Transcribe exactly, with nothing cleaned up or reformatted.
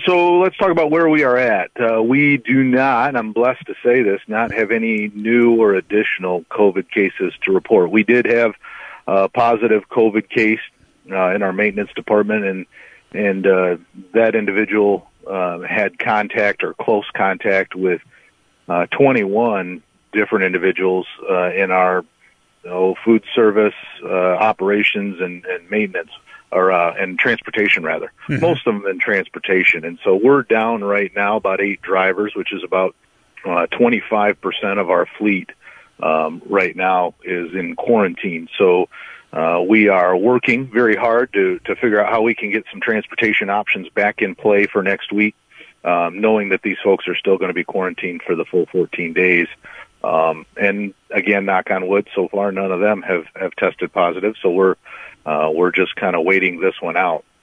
So let's talk about where we are at. Uh, we do not, and I'm blessed to say this, not have any new or additional COVID cases to report. We did have a positive COVID case uh, in our maintenance department, and and uh, that individual uh, had contact or close contact with uh, twenty-one different individuals uh, in our oh, food service uh, operations and, and maintenance. or uh, and transportation rather, mm-hmm. most of them in transportation. And so we're down right now about eight drivers, which is about uh, twenty-five percent of our fleet um, right now is in quarantine. So uh, we are working very hard to, to figure out how we can get some transportation options back in play for next week, um, knowing that these folks are still going to be quarantined for the full fourteen days. Um, and again, knock on wood, so far none of them have, have tested positive. So we're Uh, we're just kind of waiting this one out.